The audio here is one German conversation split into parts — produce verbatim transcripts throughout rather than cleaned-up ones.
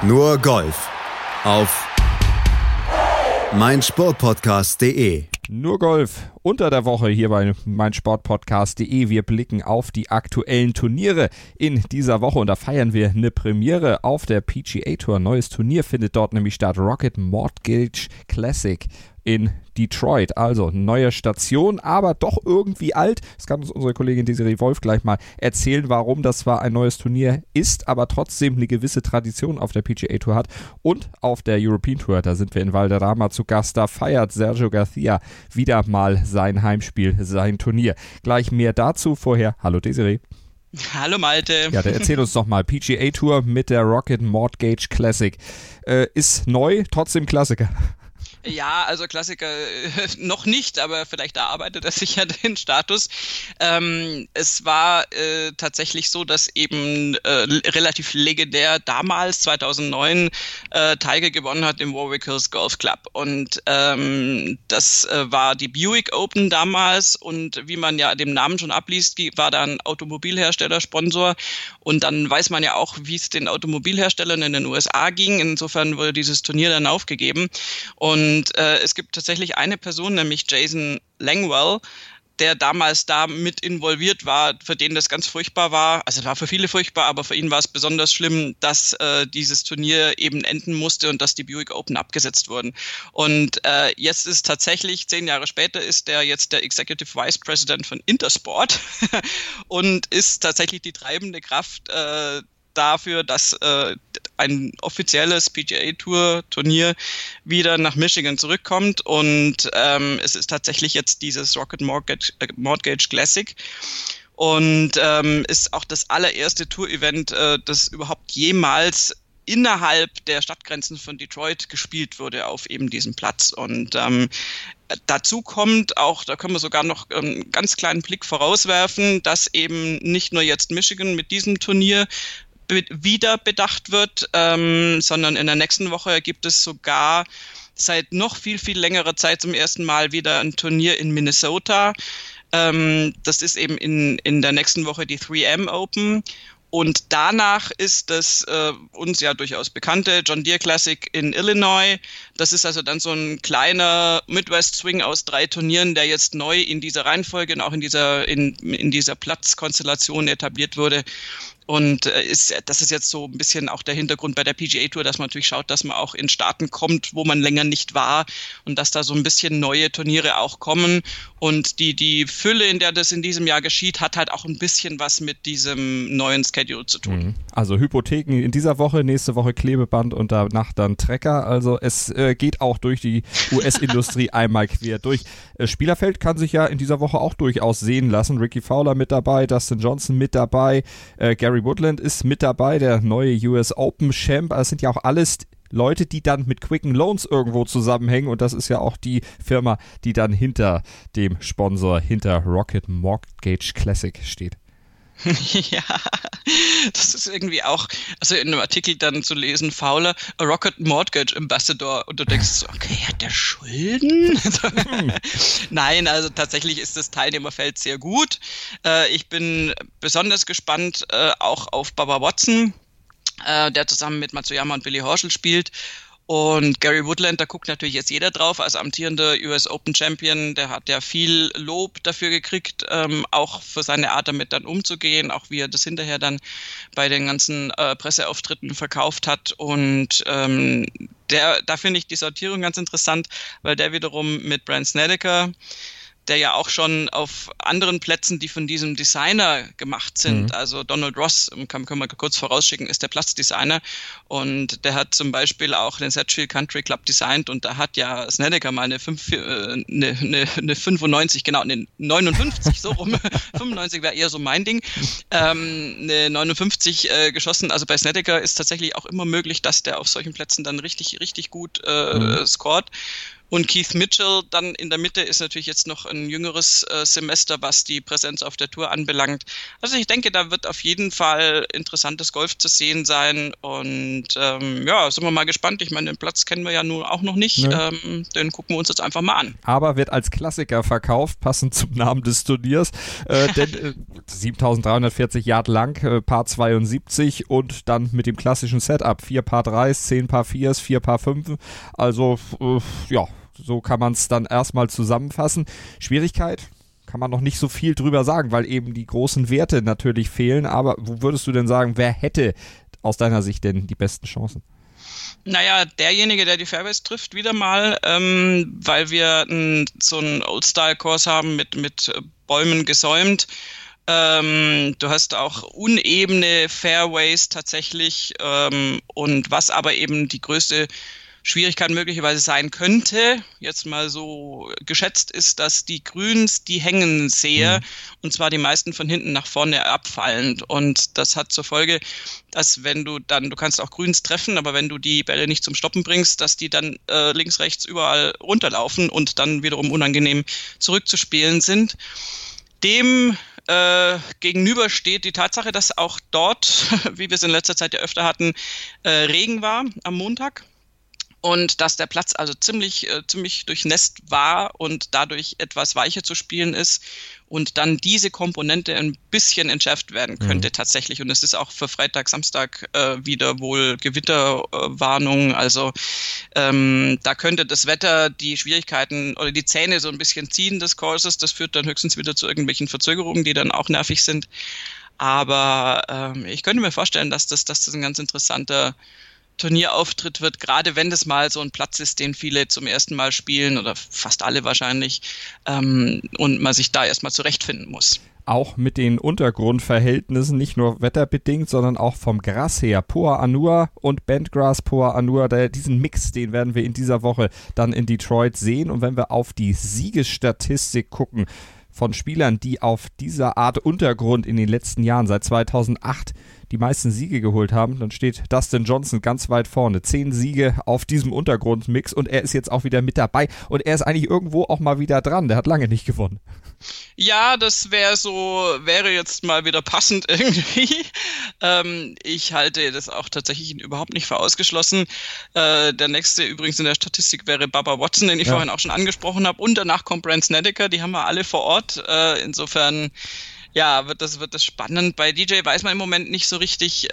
Nur Golf auf meinsportpodcast punkt de. Nur Golf unter der Woche hier bei meinsportpodcast punkt de. Wir blicken auf die aktuellen Turniere in dieser Woche und da feiern wir eine Premiere auf der P G A Tour. Neues Turnier findet dort nämlich statt, Rocket Mortgage Classic in Detroit. Also neue Station, aber doch irgendwie alt. Das kann uns unsere Kollegin Desiree Wolf gleich mal erzählen, warum das zwar ein neues Turnier ist, aber trotzdem eine gewisse Tradition auf der P G A Tour hat. Und auf der European Tour, da sind wir in Valderrama zu Gast, da feiert Sergio Garcia wieder mal sein Heimspiel, sein Turnier. Gleich mehr dazu. Vorher, hallo Desiree. Hallo Malte. Ja, dann erzähl uns doch mal, P G A Tour mit der Rocket Mortgage Classic. Äh, ist neu, trotzdem Klassiker. Ja, also Klassiker äh, noch nicht, aber vielleicht erarbeitet er sich ja den Status. Ähm, es war äh, tatsächlich so, dass eben äh, relativ legendär damals, zweitausendneun, äh, Tiger gewonnen hat im Warwick Hills Golf Club. Und ähm, das äh, war die Buick Open damals und wie man ja dem Namen schon abliest, war da ein Automobilhersteller Sponsor. Und dann weiß man ja auch, wie es den Automobilherstellern in den U S A ging. Insofern wurde dieses Turnier dann aufgegeben. Und Und äh, es gibt tatsächlich eine Person, nämlich Jason Langwell, der damals da mit involviert war, für den das ganz furchtbar war. Also es war für viele furchtbar, aber für ihn war es besonders schlimm, dass äh, dieses Turnier eben enden musste und dass die Buick Open abgesetzt wurden. Und äh, jetzt ist tatsächlich, zehn Jahre später, ist der jetzt der Executive Vice President von Intersport und ist tatsächlich die treibende Kraft äh, dafür, dass äh, ein offizielles P G A Tour Turnier wieder nach Michigan zurückkommt und ähm, es ist tatsächlich jetzt dieses Rocket Mortgage, äh, Mortgage Classic und ähm, ist auch das allererste Tour-Event, äh, das überhaupt jemals innerhalb der Stadtgrenzen von Detroit gespielt wurde auf eben diesem Platz. Und ähm, dazu kommt auch, da können wir sogar noch einen ganz kleinen Blick vorauswerfen, dass eben nicht nur jetzt Michigan mit diesem Turnier wieder bedacht wird, ähm, sondern in der nächsten Woche gibt es sogar seit noch viel, viel längerer Zeit zum ersten Mal wieder ein Turnier in Minnesota. Ähm, das ist eben in, in der nächsten Woche die drei M Open. Und danach ist das äh, uns ja durchaus bekannte John Deere Classic in Illinois. Das ist also dann so ein kleiner Midwest Swing aus drei Turnieren, der jetzt neu in dieser Reihenfolge und auch in dieser, in, in dieser Platzkonstellation etabliert wurde. Und äh, ist, das ist jetzt so ein bisschen auch der Hintergrund bei der P G A Tour, dass man natürlich schaut, dass man auch in Staaten kommt, wo man länger nicht war und dass da so ein bisschen neue Turniere auch kommen. Und die, die Fülle, in der das in diesem Jahr geschieht, hat halt auch ein bisschen was mit diesem neuen Schedule zu tun. Also Hypotheken in dieser Woche, nächste Woche Klebeband und danach dann Trecker. Also es äh, geht auch durch die U S-Industrie einmal quer durch. Äh, Spielerfeld kann sich ja in dieser Woche auch durchaus sehen lassen. Ricky Fowler mit dabei, Dustin Johnson mit dabei, äh, Gary Woodland ist mit dabei, der neue U S Open Champ. Das sind ja auch alles Leute, die dann mit Quicken Loans irgendwo zusammenhängen und das ist ja auch die Firma, die dann hinter dem Sponsor, hinter Rocket Mortgage Classic steht. Ja, das ist irgendwie auch, also in einem Artikel dann zu lesen, Fowler, a Rocket Mortgage Ambassador und du denkst so, okay, hat der Schulden? Nein, also tatsächlich ist das Teilnehmerfeld sehr gut. Äh, ich bin besonders gespannt äh, auch auf Bubba Watson, äh, der zusammen mit Matsuyama und Billy Horschel spielt. Und Gary Woodland, da guckt natürlich jetzt jeder drauf, als amtierender U S Open Champion, der hat ja viel Lob dafür gekriegt, ähm, auch für seine Art damit dann umzugehen, auch wie er das hinterher dann bei den ganzen äh, Presseauftritten verkauft hat. Und ähm, der, da finde ich die Sortierung ganz interessant, weil der wiederum mit Brandt Snedeker, der ja auch schon auf anderen Plätzen, die von diesem Designer gemacht sind, mhm. also Donald Ross, kann, können wir kurz vorausschicken, ist der Platzdesigner und der hat zum Beispiel auch den Sedgefield Country Club designt und da hat ja Snedeker mal eine, fünf, äh, eine, eine, eine fünfundneunzig, genau, eine neunundfünfzig, so rum, fünfundneunzig wäre eher so mein Ding, ähm, eine neunundfünfzig äh, geschossen, also bei Snedeker ist tatsächlich auch immer möglich, dass der auf solchen Plätzen dann richtig, richtig gut äh, mhm. scoret. Und Keith Mitchell dann in der Mitte ist natürlich jetzt noch ein jüngeres äh, Semester, was die Präsenz auf der Tour anbelangt. Also ich denke, da wird auf jeden Fall interessantes Golf zu sehen sein und ähm, ja, sind wir mal gespannt. Ich meine, den Platz kennen wir ja nun auch noch nicht, Ja. ähm, den gucken wir uns jetzt einfach mal an. Aber wird als Klassiker verkauft, passend zum Namen des Turniers, äh, denn äh, siebentausenddreihundertvierzig Yard lang, äh, Par zweiundsiebzig und dann mit dem klassischen Setup, vier Par dreis, zehn Par viers, vier Par fünf, also äh, ja, so kann man es dann erstmal zusammenfassen. Schwierigkeit? Kann man noch nicht so viel drüber sagen, weil eben die großen Werte natürlich fehlen, aber wo würdest du denn sagen, wer hätte aus deiner Sicht denn die besten Chancen? Naja, derjenige, der die Fairways trifft, wieder mal, ähm, weil wir n, so einen Old-Style-Kurs haben mit, mit Bäumen gesäumt. Ähm, du hast auch unebene Fairways tatsächlich ähm, und was aber eben die größte Schwierigkeit möglicherweise sein könnte, jetzt mal so geschätzt ist, dass die Grüns, die hängen sehr, mhm. und zwar die meisten von hinten nach vorne abfallend. Und das hat zur Folge, dass wenn du dann, du kannst auch Grüns treffen, aber wenn du die Bälle nicht zum Stoppen bringst, dass die dann äh, links, rechts überall runterlaufen und dann wiederum unangenehm zurückzuspielen sind. Dem Äh, gegenüber steht die Tatsache, dass auch dort, wie wir es in letzter Zeit ja öfter hatten, äh, Regen war am Montag und dass der Platz also ziemlich, äh, ziemlich durchnässt war und dadurch etwas weicher zu spielen ist und dann diese Komponente ein bisschen entschärft werden könnte mhm. tatsächlich. Und es ist auch für Freitag, Samstag äh, wieder wohl Gewitterwarnung. Äh, also ähm, da könnte das Wetter die Schwierigkeiten oder die Zähne so ein bisschen ziehen des Courses. Das führt dann höchstens wieder zu irgendwelchen Verzögerungen, die dann auch nervig sind. Aber ähm, ich könnte mir vorstellen, dass das, dass das ein ganz interessanter Turnierauftritt wird, gerade wenn das mal so ein Platz ist, den viele zum ersten Mal spielen oder fast alle wahrscheinlich ähm, und man sich da erstmal zurechtfinden muss. Auch mit den Untergrundverhältnissen, nicht nur wetterbedingt, sondern auch vom Gras her. Poa Annua und Bentgrass Poa Annua, der, diesen Mix, den werden wir in dieser Woche dann in Detroit sehen. Und wenn wir auf die Siegesstatistik gucken von Spielern, die auf dieser Art Untergrund in den letzten Jahren, seit zweitausendacht, die meisten Siege geholt haben, dann steht Dustin Johnson ganz weit vorne. Zehn Siege auf diesem Untergrundmix und er ist jetzt auch wieder mit dabei und er ist eigentlich irgendwo auch mal wieder dran. Der hat lange nicht gewonnen. Ja, das wäre so, wäre jetzt mal wieder passend irgendwie. Ähm, ich halte das auch tatsächlich überhaupt nicht für ausgeschlossen. Äh, der nächste übrigens in der Statistik wäre Bubba Watson, den ich ja. vorhin auch schon angesprochen habe. Und danach kommt Brandt Snedeker, die haben wir alle vor Ort. Äh, insofern ja, wird das, wird das spannend. Bei D J weiß man im Moment nicht so richtig,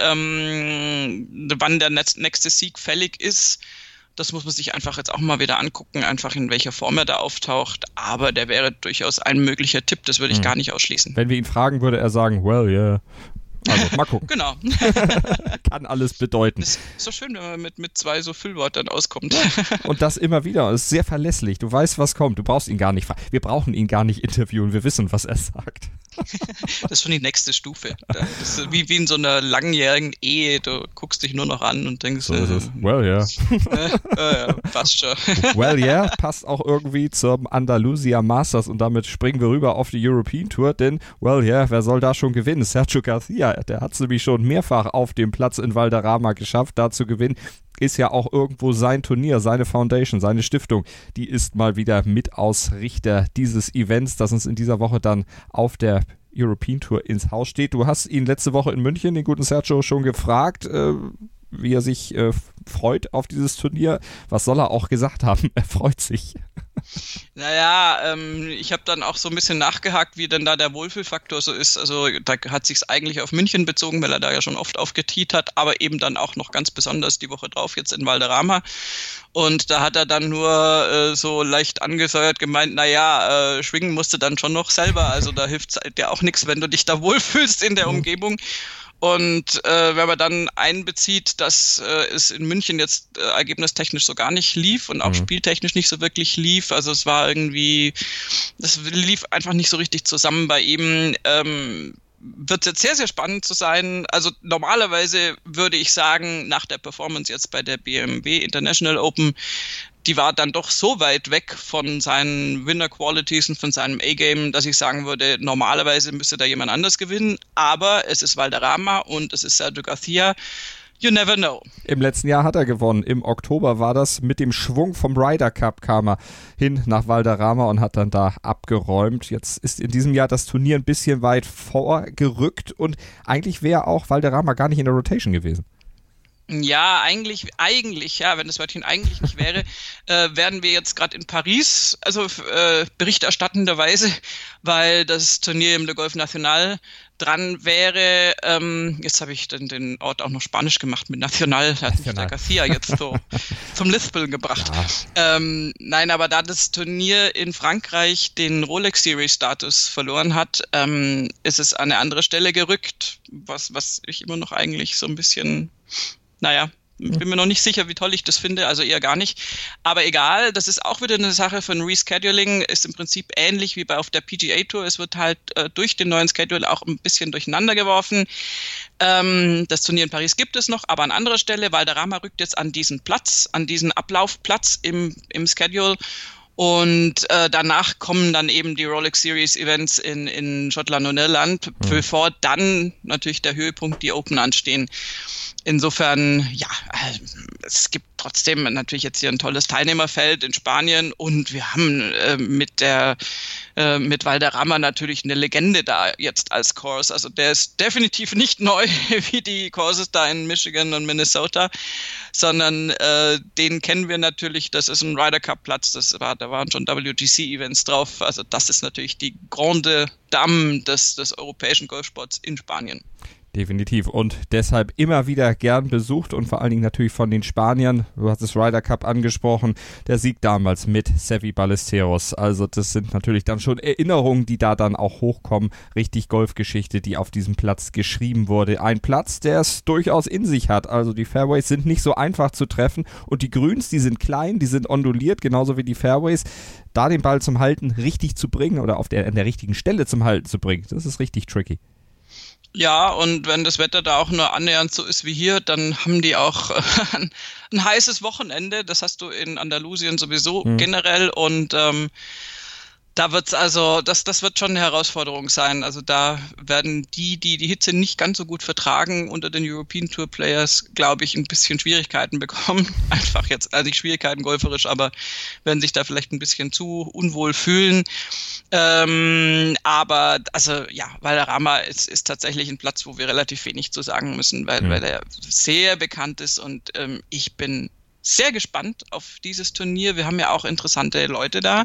ähm, wann der nächste Sieg fällig ist. Das muss man sich einfach jetzt auch mal wieder angucken, einfach in welcher Form er da auftaucht. Aber der wäre durchaus ein möglicher Tipp, das würde ich hm. gar nicht ausschließen. Wenn wir ihn fragen, würde er sagen, well, yeah. Also, mal gucken. Genau. Kann alles bedeuten. Das ist so schön, wenn man mit, mit zwei so Füllwörtern auskommt. Und das immer wieder. Es ist sehr verlässlich. Du weißt, was kommt. Du brauchst ihn gar nicht fragen. Wir brauchen ihn gar nicht interviewen. Wir wissen, was er sagt. Das ist schon die nächste Stufe. Das ist wie, wie in so einer langjährigen Ehe. Du guckst dich nur noch an und denkst, so ist es. Well, yeah. äh, ja, passt schon. Well, yeah, passt auch irgendwie zum Andalusia Masters und damit springen wir rüber auf die European Tour, denn, well, yeah, wer soll da schon gewinnen? Sergio Garcia, der hat es nämlich schon mehrfach auf dem Platz in Valderrama geschafft, da zu gewinnen. Ist ja auch irgendwo sein Turnier, seine Foundation, seine Stiftung, die ist mal wieder Mitausrichter dieses Events, das uns in dieser Woche dann auf der European Tour ins Haus steht. Du hast ihn letzte Woche in München, den guten Sergio, schon gefragt, äh, wie er sich äh, freut auf dieses Turnier. Was soll er auch gesagt haben? Er freut sich. Naja, ähm, ich habe dann auch so ein bisschen nachgehakt, wie denn da der Wohlfühlfaktor so ist. Also da hat sich's eigentlich auf München bezogen, weil er da ja schon oft aufgetiet hat, aber eben dann auch noch ganz besonders die Woche drauf jetzt in Valderrama. Und da hat er dann nur äh, so leicht angesäuert gemeint, naja, äh, schwingen musst du dann schon noch selber. Also da hilft's dir auch nichts, wenn du dich da wohlfühlst in der mhm. Umgebung. Und äh, wenn man dann einbezieht, dass äh, es in München jetzt äh, ergebnistechnisch so gar nicht lief und auch mhm. spieltechnisch nicht so wirklich lief, also es war irgendwie, das lief einfach nicht so richtig zusammen bei ihm, ähm, wird es jetzt sehr, sehr spannend zu sein. Also normalerweise würde ich sagen, nach der Performance jetzt bei der B M W International Open, die war dann doch so weit weg von seinen Winner-Qualities und von seinem A-Game, dass ich sagen würde, normalerweise müsste da jemand anders gewinnen. Aber es ist Valderrama und es ist Sergio Garcia. You never know. Im letzten Jahr hat er gewonnen. Im Oktober war das. Mit dem Schwung vom Ryder Cup kam er hin nach Valderrama und hat dann da abgeräumt. Jetzt ist in diesem Jahr das Turnier ein bisschen weit vorgerückt und eigentlich wäre auch Valderrama gar nicht in der Rotation gewesen. Ja, eigentlich, eigentlich, ja, wenn das Wörtchen eigentlich nicht wäre, äh, wären wir jetzt gerade in Paris, also äh, berichterstattenderweise, weil das Turnier im Le Golf National dran wäre. Ähm, jetzt habe ich den, den Ort auch noch Spanisch gemacht mit National, da hat mich der Garcia jetzt so zum Lispeln gebracht. Ja. Ähm, nein, aber da das Turnier in Frankreich den Rolex Series Status verloren hat, ähm, ist es an eine andere Stelle gerückt, was, was ich immer noch eigentlich so ein bisschen... Naja, bin mir noch nicht sicher, wie toll ich das finde, also eher gar nicht. Aber egal, das ist auch wieder eine Sache von Rescheduling, ist im Prinzip ähnlich wie bei auf der P G A Tour. Es wird halt äh, durch den neuen Schedule auch ein bisschen durcheinander geworfen. Ähm, das Turnier in Paris gibt es noch, aber an anderer Stelle. Valderrama rückt jetzt an diesen Platz, an diesen Ablaufplatz im, im Schedule. Und äh, danach kommen dann eben die Rolex Series Events in, in Schottland und Irland, mhm. bevor dann natürlich der Höhepunkt, die Open anstehen. Insofern, ja, es gibt trotzdem natürlich jetzt hier ein tolles Teilnehmerfeld in Spanien und wir haben äh, mit der äh, mit Valderrama natürlich eine Legende da jetzt als Course. Also der ist definitiv nicht neu wie die Courses da in Michigan und Minnesota, sondern äh, den kennen wir natürlich. Das ist ein Ryder Cup Platz. Das war, da waren schon W G C Events drauf. Also das ist natürlich die Grande Dame des, des europäischen Golfsports in Spanien. Definitiv und deshalb immer wieder gern besucht und vor allen Dingen natürlich von den Spaniern. Du hast das Ryder Cup angesprochen, der Sieg damals mit Seve Ballesteros. Also das sind natürlich dann schon Erinnerungen, die da dann auch hochkommen. Richtig Golfgeschichte, die auf diesem Platz geschrieben wurde. Ein Platz, der es durchaus in sich hat. Also die Fairways sind nicht so einfach zu treffen und die Grüns, die sind klein, die sind onduliert, genauso wie die Fairways. Da den Ball zum Halten richtig zu bringen oder auf der, an der richtigen Stelle zum Halten zu bringen, das ist richtig tricky. Ja, und wenn das Wetter da auch nur annähernd so ist wie hier, dann haben die auch äh, ein, ein heißes Wochenende. Das hast du in Andalusien sowieso mhm. generell und ähm, da wird's also, das, das wird schon eine Herausforderung sein. Also da werden die, die die Hitze nicht ganz so gut vertragen unter den European Tour Players, glaube ich, ein bisschen Schwierigkeiten bekommen. Einfach jetzt, also nicht Schwierigkeiten golferisch, aber werden sich da vielleicht ein bisschen zu unwohl fühlen. Ähm, aber also ja, Valderrama ist, ist tatsächlich ein Platz, wo wir relativ wenig zu sagen müssen, weil, mhm. weil er sehr bekannt ist und ähm, ich bin sehr gespannt auf dieses Turnier. Wir haben ja auch interessante Leute da.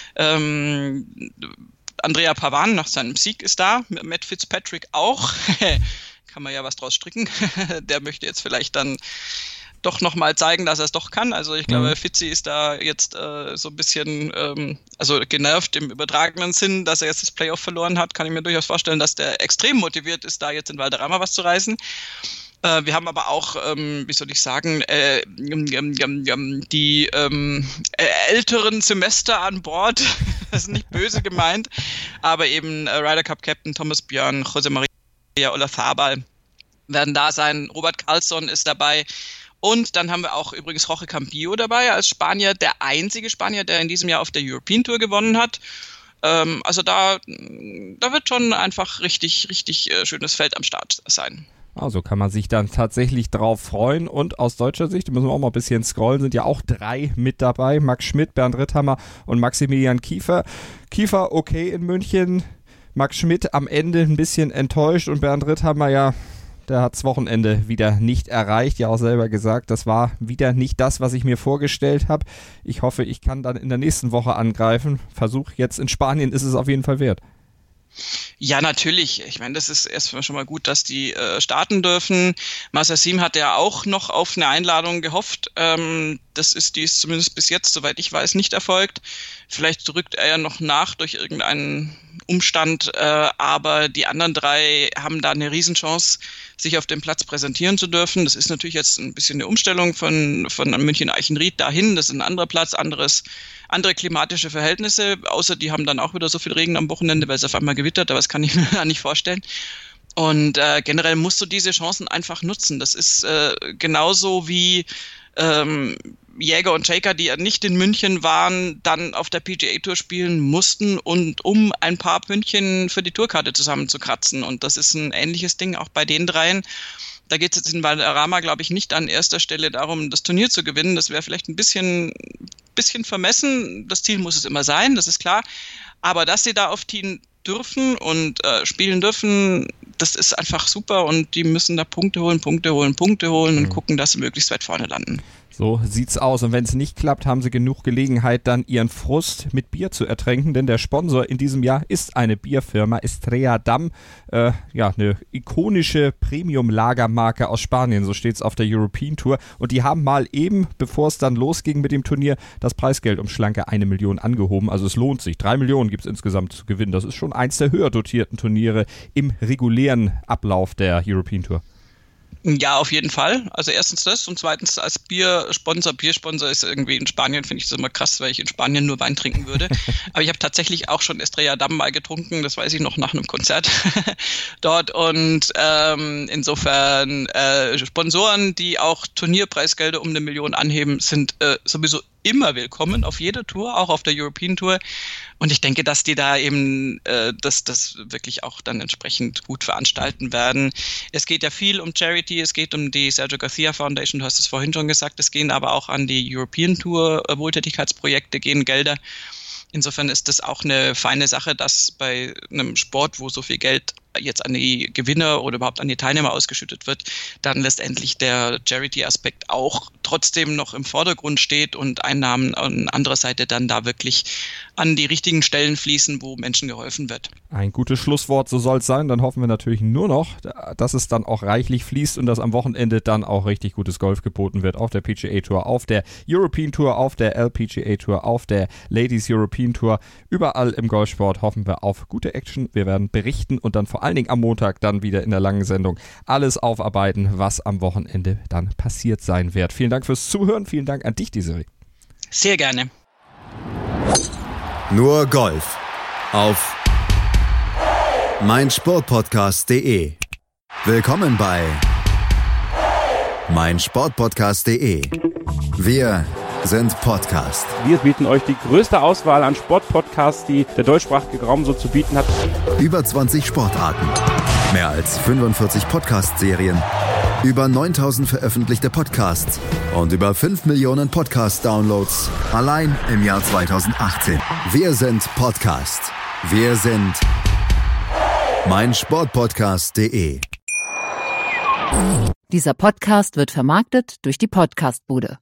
Ähm, Andrea Pavan nach seinem Sieg ist da, Matt Fitzpatrick auch. Kann man ja was draus stricken. Der möchte jetzt vielleicht dann doch nochmal zeigen, dass er es doch kann. Also ich glaube, mhm. Fitzi ist da jetzt äh, so ein bisschen ähm, also genervt im übertragenen Sinn, dass er jetzt das Playoff verloren hat. Kann ich mir durchaus vorstellen, dass der extrem motiviert ist, da jetzt in Valderrama was zu reißen. Äh, wir haben aber auch, ähm, wie soll ich sagen, äh, ähm, ähm, die ähm, älteren Semester an Bord. Das ist nicht böse gemeint, aber eben äh, Ryder Cup Captain Thomas Björn, José María Olazabal werden da sein. Robert Karlsson ist dabei. Und dann haben wir auch übrigens Jorge Campillo dabei als Spanier, der einzige Spanier, der in diesem Jahr auf der European Tour gewonnen hat. Ähm, also da, da wird schon einfach richtig, richtig äh, schönes Feld am Start sein. Also kann man sich dann tatsächlich drauf freuen und aus deutscher Sicht, da müssen wir auch mal ein bisschen scrollen, sind ja auch drei mit dabei, Max Schmidt, Bernd Ritthammer und Maximilian Kiefer. Kiefer okay in München, Max Schmidt am Ende ein bisschen enttäuscht und Bernd Ritthammer ja, der hat das Wochenende wieder nicht erreicht, ja auch selber gesagt, das war wieder nicht das, was ich mir vorgestellt habe. Ich hoffe, ich kann dann in der nächsten Woche angreifen. Versuch jetzt in Spanien ist es auf jeden Fall wert. Ja, natürlich. Ich meine, das ist erstmal schon mal gut, dass die äh, starten dürfen. Massasim hat ja auch noch auf eine Einladung gehofft. Ähm, das ist, die ist zumindest bis jetzt, soweit ich weiß, nicht erfolgt. Vielleicht rückt er ja noch nach durch irgendeinen Umstand, äh, aber die anderen drei haben da eine Riesenchance, sich auf dem Platz präsentieren zu dürfen. Das ist natürlich jetzt ein bisschen eine Umstellung von, von München-Eichenried dahin. Das ist ein anderer Platz, anderes, andere klimatische Verhältnisse, außer die haben dann auch wieder so viel Regen am Wochenende, weil es auf einmal gewittert, aber das kann ich mir gar nicht vorstellen. Und äh, generell musst du diese Chancen einfach nutzen. Das ist äh, genauso wie ähm, Jäger und Shaker, die nicht in München waren, dann auf der P G A Tour spielen mussten und um ein paar Pünktchen für die Tourkarte zusammenzukratzen. Und das ist ein ähnliches Ding auch bei den dreien. Da geht es jetzt in Valderrama, glaube ich, nicht an erster Stelle darum, das Turnier zu gewinnen. Das wäre vielleicht ein bisschen, bisschen vermessen. Das Ziel muss es immer sein, das ist klar. Aber dass sie da aufziehen dürfen und äh, spielen dürfen, das ist einfach super. Und die müssen da Punkte holen, Punkte holen, Punkte holen und mhm. gucken, dass sie möglichst weit vorne landen. So sieht's aus. Und wenn es nicht klappt, haben sie genug Gelegenheit, dann ihren Frust mit Bier zu ertränken, denn der Sponsor in diesem Jahr ist eine Bierfirma, Estrella Damm, äh, ja, eine ikonische Premium-Lagermarke aus Spanien, so steht's auf der European Tour. Und die haben mal eben, bevor es dann losging mit dem Turnier, das Preisgeld um schlanke eine Million angehoben. Also es lohnt sich. Drei Millionen gibt's insgesamt zu gewinnen. Das ist schon eins der höher dotierten Turniere im regulären Ablauf der European Tour. Ja, auf jeden Fall. Also erstens das und zweitens als Biersponsor. Biersponsor ist irgendwie in Spanien, finde ich das immer krass, weil ich in Spanien nur Wein trinken würde. Aber ich habe tatsächlich auch schon Estrella Damm mal getrunken, das weiß ich noch nach einem Konzert dort. Und ähm, insofern äh, Sponsoren, die auch Turnierpreisgelder um eine Million anheben, sind äh, sowieso immer willkommen auf jeder Tour, auch auf der European Tour. Und ich denke, dass die da eben äh, das, das wirklich auch dann entsprechend gut veranstalten werden. Es geht ja viel um Charity, es geht um die Sergio Garcia Foundation, du hast es vorhin schon gesagt, es gehen aber auch an die European Tour äh, Wohltätigkeitsprojekte, gehen Gelder. Insofern ist das auch eine feine Sache, dass bei einem Sport, wo so viel Geld jetzt an die Gewinner oder überhaupt an die Teilnehmer ausgeschüttet wird, dann letztendlich der Charity-Aspekt auch trotzdem noch im Vordergrund steht und Einnahmen an anderer Seite dann da wirklich an die richtigen Stellen fließen, wo Menschen geholfen wird. Ein gutes Schlusswort, so soll es sein. Dann hoffen wir natürlich nur noch, dass es dann auch reichlich fließt und dass am Wochenende dann auch richtig gutes Golf geboten wird auf der P G A Tour, auf der European Tour, auf der L P G A Tour, auf der Ladies European Tour. Überall im Golfsport hoffen wir auf gute Action. Wir werden berichten und dann vor allen Dingen am Montag dann wieder in der langen Sendung alles aufarbeiten, was am Wochenende dann passiert sein wird. Vielen Dank fürs Zuhören. Vielen Dank an dich, Desiree. Sehr gerne. Nur Golf auf meinsportpodcast punkt de. Willkommen bei meinsportpodcast punkt de. Wir sind Podcast. Wir bieten euch die größte Auswahl an Sportpodcasts, die der deutschsprachige Raum so zu bieten hat. Über zwanzig Sportarten, mehr als fünfundvierzig Podcast-Serien, über neuntausend veröffentlichte Podcasts und über fünf Millionen Podcast-Downloads allein im Jahr zweitausendachtzehn. Wir sind Podcast. Wir sind meinsportpodcast punkt de. Dieser Podcast wird vermarktet durch die Podcastbude.